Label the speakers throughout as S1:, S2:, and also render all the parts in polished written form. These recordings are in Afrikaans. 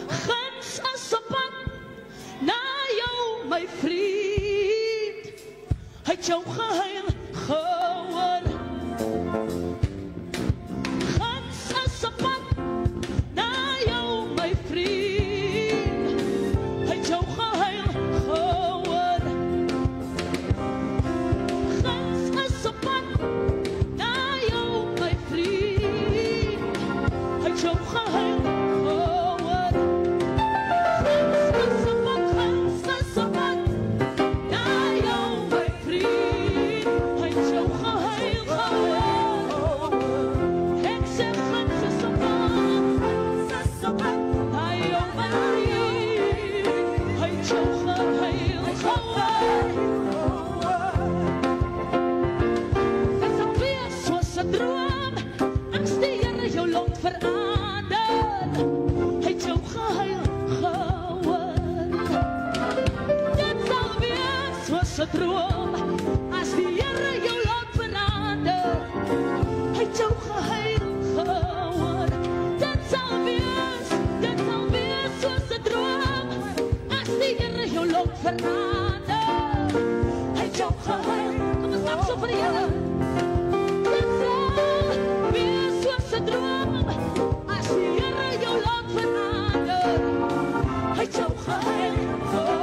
S1: Guns is op pad na jou, my vriend. Hy het jou geheil gehoor. Guns is op pad na jou, my vriend. Hy het jou geheil gehoor. Guns is op pad na jou, my vriend. Hy het jou geheil gehoor. Droom, as die Here jou laat verander, hy het jou geheil gehoor. Dit sal wees soos 'n droom, as die Here jou laat verander, hy het jou geheil. Kom ons maak so vir die Here. Dit sal wees soos 'n droom, as die Here jou laat verander, hy het jou geheil gehoor.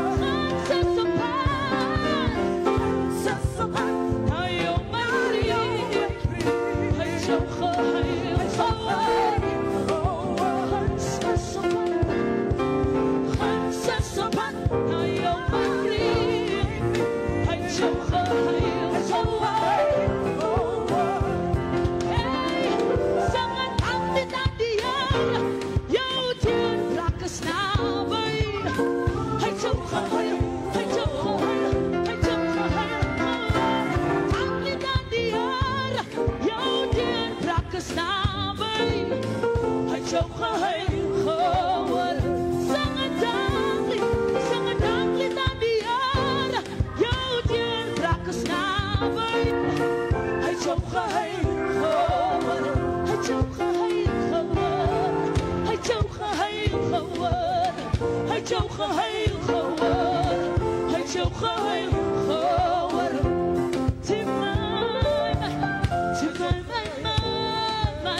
S1: Jou geheil gehoor, hy het jou geheil gehoor. Tie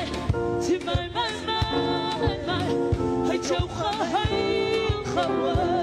S1: my, hy het jou geheil gehoor.